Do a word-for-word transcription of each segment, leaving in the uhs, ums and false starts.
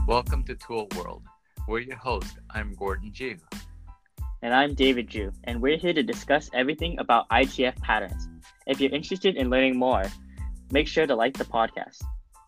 Welcome to Tool World. We're your host. I'm Gordon Ju. And I'm David Ju, and we're here to discuss everything about I T F patterns. If you're interested in learning more, make sure to like the podcast.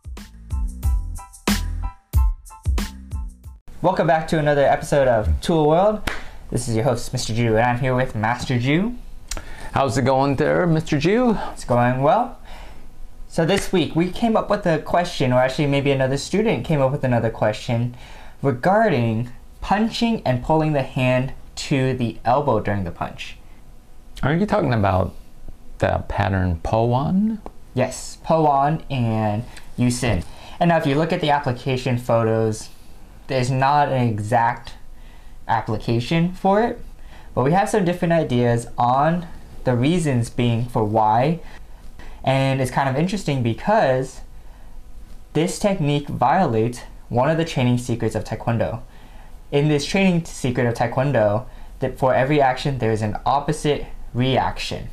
Welcome back to another episode of Tool World. This is your host, Mister Ju, and I'm here with Master Ju. How's it going there, Mister Ju? It's going well. So this week we came up with a question, or actually maybe another student came up with another question regarding punching and pulling the hand to the elbow during the punch. Are you talking about the pattern Po-Wan? Yes, Po-Wan and Yu-Sin. And now if you look at the application photos, there's not an exact application for it, but we have some different ideas on the reasons being for why. And it's kind of interesting because this technique violates one of the training secrets of Taekwondo. In this training secret of Taekwondo, that for every action there is an opposite reaction.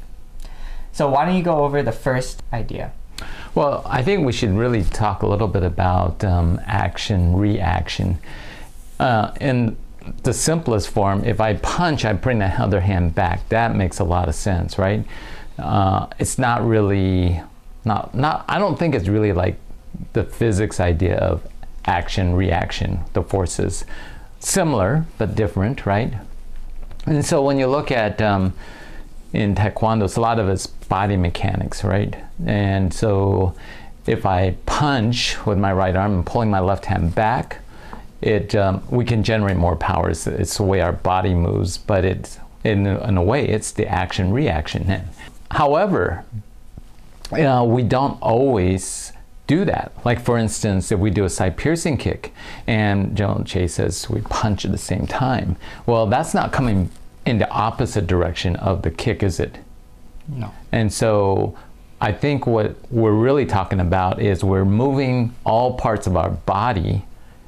So why don't you go over the first idea? Well, I think we should really talk a little bit about um, action, reaction. Uh, in the simplest form, if I punch, I bring the other hand back. That makes a lot of sense, right? Uh, it's not really, not, not, I don't think it's really like the physics idea of action, reaction, the forces. Similar, but different, right? And so when you look at, um, in Taekwondo, it's a lot of it's body mechanics, right? And so if I punch with my right arm and pulling my left hand back, it, um, we can generate more power. It's, it's the way our body moves, but it's, in, in a way, it's the action, reaction. However, you know, we don't always do that. Like for instance, if we do a side piercing kick and General Che says we punch at the same time, well, that's not coming in the opposite direction of the kick, is it? No. And so I think what we're really talking about is we're moving all parts of our body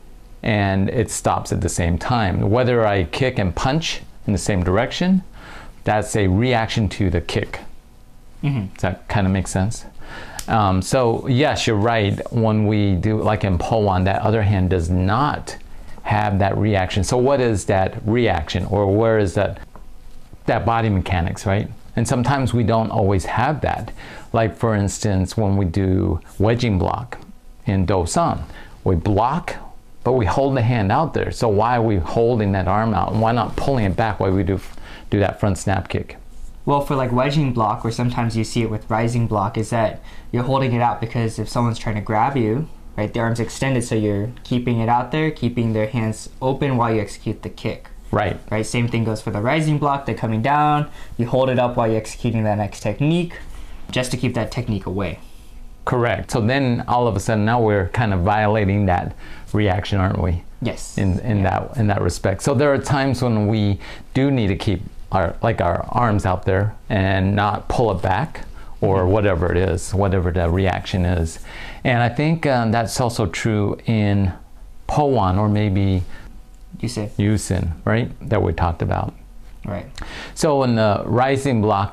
and it stops at the same time. Whether I kick and punch in the same direction, that's a reaction to the kick. Mm-hmm. Does that kind of make sense? Um, so yes, you're right. When we do, like in Po-Wan, that other hand does not have that reaction. So what is that reaction, or where is that that body mechanics, right? And sometimes we don't always have that. Like for instance, when we do wedging block in Do-San, we block, but we hold the hand out there. So why are we holding that arm out? And why not pulling it back while we do do that front snap kick? Well, for like wedging block, or sometimes you see it with rising block, is that you're holding it out because if someone's trying to grab you, right, the arm's extended, so you're keeping it out there, keeping their hands open while you execute the kick. Right. Right. Same thing goes for the rising block. They're coming down. You hold it up while you're executing that next technique, just to keep that technique away. Correct. So then all of a sudden now we're kind of violating that reaction, aren't we? Yes. In in yeah. that in that respect. So there are times when we do need to keep our like our arms out there and not pull it back, or whatever it is, whatever the reaction is. And I think um, that's also true in Po-Wan, or maybe Yu-Sin. Yu-Sin, right? That we talked about. Right. So in the rising block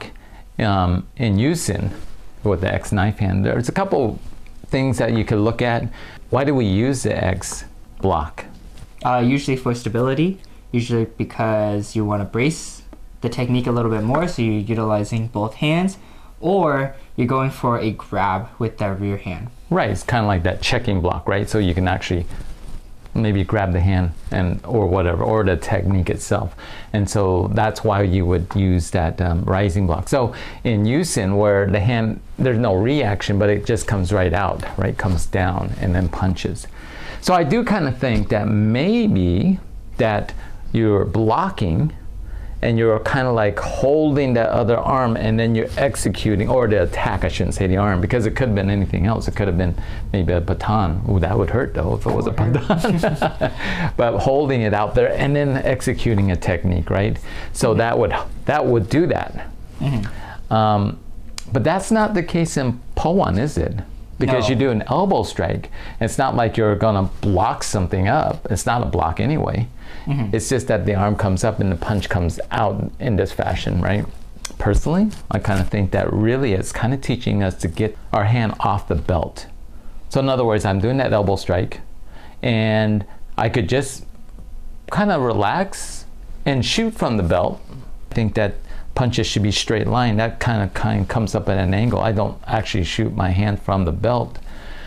um, in Yu-Sin with the X knife hand, there's a couple things that you could look at. Why do we use the X block? Uh, usually for stability, usually because you want to brace the technique a little bit more, so you're utilizing both hands, or you're going for a grab with that rear hand. Right, it's kind of like that checking block, right? So you can actually maybe grab the hand and or whatever, or the technique itself. And so that's why you would use that um, rising block. So in Yu-Sin, where the hand, there's no reaction, but it just comes right out, right? Comes down and then punches. So I do kind of think that maybe that you're blocking and you're kind of like holding that other arm, and then you're executing, or the attack, I shouldn't say the arm, because it could have been anything else. It could have been maybe a baton. Ooh, that would hurt though if it was a baton. But holding it out there and then executing a technique, right? So mm-hmm. that would that would do that. Mm-hmm. Um, but that's not the case in Po-Wan, is it? Because no. You do an elbow strike. It's not like you're gonna block something up. It's not a block anyway. Mm-hmm. It's just that the arm comes up and the punch comes out in this fashion, right? Personally, I kind of think that really it's kind of teaching us to get our hand off the belt. So in other words, I'm doing that elbow strike, and I could just kind of relax and shoot from the belt. I think that punches should be straight line. That kind of kind comes up at an angle. I don't actually shoot my hand from the belt.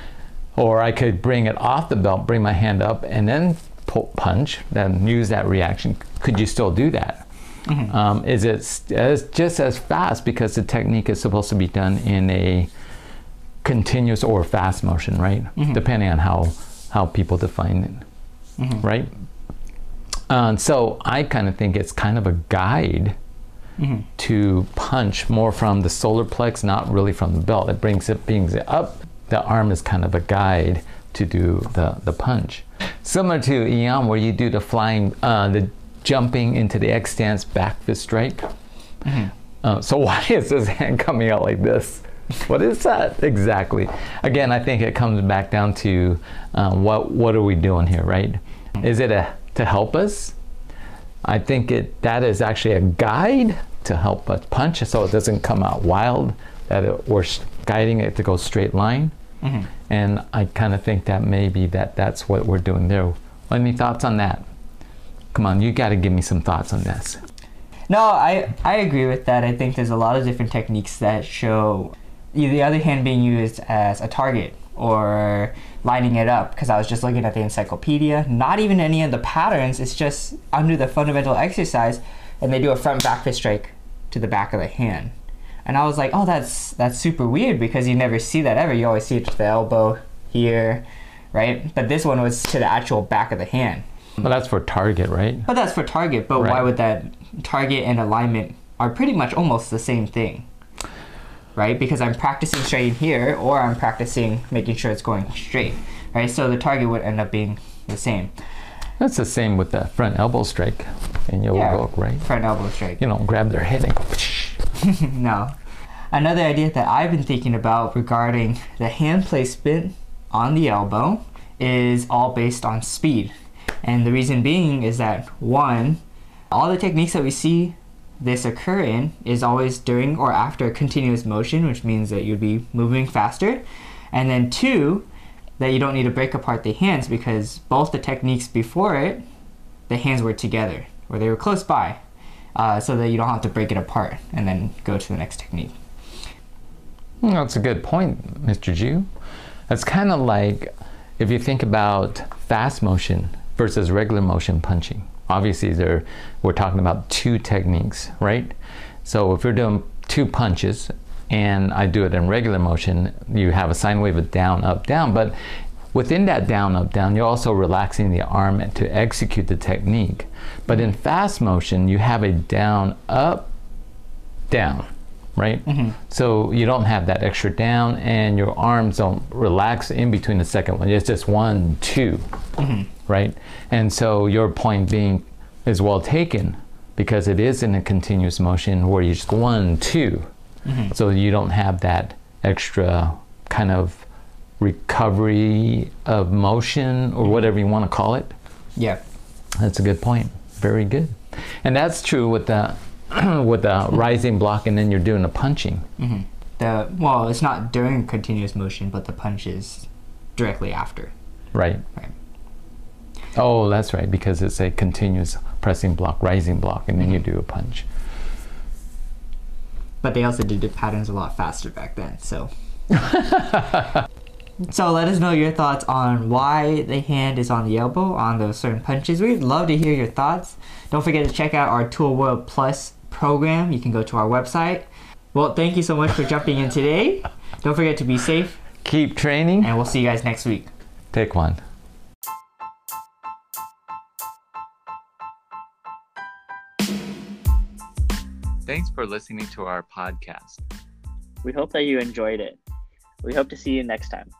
Or I could bring it off the belt, bring my hand up, and then pull, punch, then use that reaction. Could you still do that? Mm-hmm. Um, is it as, just as fast because the technique is supposed to be done in a continuous or fast motion, right? Mm-hmm. Depending on how, how people define it, mm-hmm. right? Um, so I kind of think it's kind of a guide mm-hmm. to punch more from the solar plex, not really from the belt. It brings it, brings it up. The arm is kind of a guide to do the, the punch. Similar to Eon, where you do the flying, uh, the jumping into the X stance back fist strike. Mm-hmm. Uh, so why is this hand coming out like this? What is that exactly? Again, I think it comes back down to uh, what what are we doing here, right? Is it a to help us? I think it that is actually a guide to help us punch so it doesn't come out wild, that it, we're guiding it to go straight line. Mm-hmm. And I kind of think that maybe that that's what we're doing there. Any thoughts on that? Come on, you got to give me some thoughts on this. No, I, I agree with that. I think there's a lot of different techniques that show the other hand being used as a target or lining it up, because I was just looking at the encyclopedia. Not even any of the patterns, it's just under the fundamental exercise, and they do a front back fist strike to the back of the hand. And I was like, oh, that's that's super weird, because you never see that ever. You always see it to the elbow here, right? But this one was to the actual back of the hand. But that's for target, right? But that's for target, but right. Why would that target and alignment are pretty much almost the same thing, right? Because I'm practicing straight here, or I'm practicing making sure it's going straight, right? So the target would end up being the same. That's the same with the front elbow strike in your yeah, book, right? Front elbow strike. You know, grab their head and go. No. Another idea that I've been thinking about regarding the hand placement on the elbow is all based on speed. And the reason being is that, one, all the techniques that we see this occur in is always during or after continuous motion, which means that you'd be moving faster. And then two, that you don't need to break apart the hands, because both the techniques before it, the hands were together, or they were close by, uh, so that you don't have to break it apart and then go to the next technique. Well, that's a good point, Mister Ju. That's kind of like if you think about fast motion versus regular motion punching. Obviously, there we're talking about two techniques, right? So if you're doing two punches and I do it in regular motion, you have a sine wave of down, up, down. But within that down, up, down, you're also relaxing the arm to execute the technique. But in fast motion, you have a down, up, down, right? Mm-hmm. So you don't have that extra down, and your arms don't relax in between the second one. It's just one, two, mm-hmm. right? And so your point being is well taken, because it is in a continuous motion where you just one, two. Mm-hmm. So you don't have that extra kind of recovery of motion, or whatever you want to call it. Yeah. That's a good point. Very good. And that's true with the with the rising block, and then you're doing the punching. Mm-hmm. The well, it's not during continuous motion, but the punch is directly after. Right. Right. Oh, that's right, because it's a continuous pressing block, rising block, and then mm-hmm. you do a punch. But they also did the patterns a lot faster back then, so. So let us know your thoughts on why the hand is on the elbow on those certain punches. We'd love to hear your thoughts. Don't forget to check out our Tool World Plus program. You can go to our website. Well, thank you so much for jumping in today. Don't forget to be safe. Keep training. And we'll see you guys next week. Take one. Thanks for listening to our podcast. We hope that you enjoyed it. We hope to see you next time.